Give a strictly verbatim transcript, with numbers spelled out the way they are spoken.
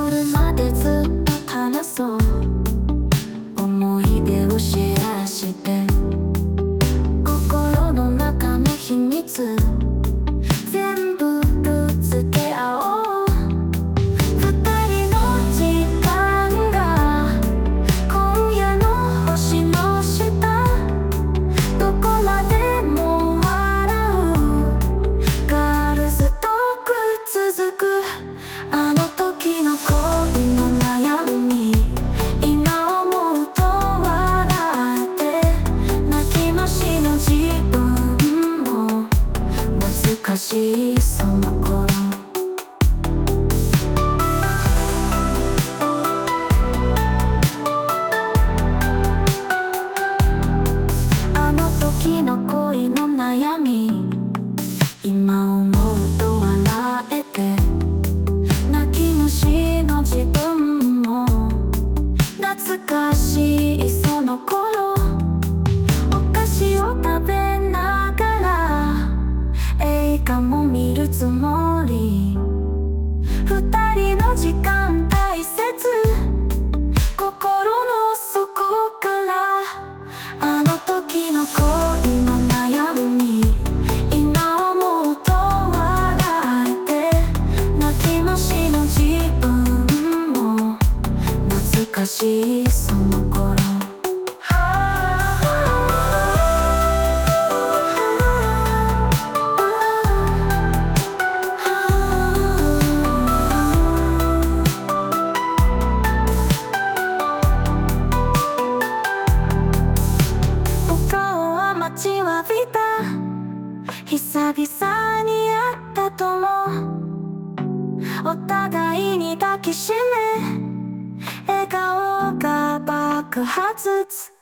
夜までずっと話そう。思い出をシェアして心の中の秘密全部ぶつけ合おう。二人の時間が今夜の星の下どこまでも笑う。ガールズトーク続く。あの時の恋の悩み今思うと笑えて泣き虫の自分も難しいその頃。あの時の恋の悩み今思うと笑えて泣き虫の自分も懐かしいその頃。お菓子を食べながら映画も見るつもり。二人の時間大切心の底からあの時の恋の悩み今思うと笑えて泣き虫の自分も懐かしいその頃。お顔は待ちわびた久々に会ったともお互いに抱きしめ笑顔が爆発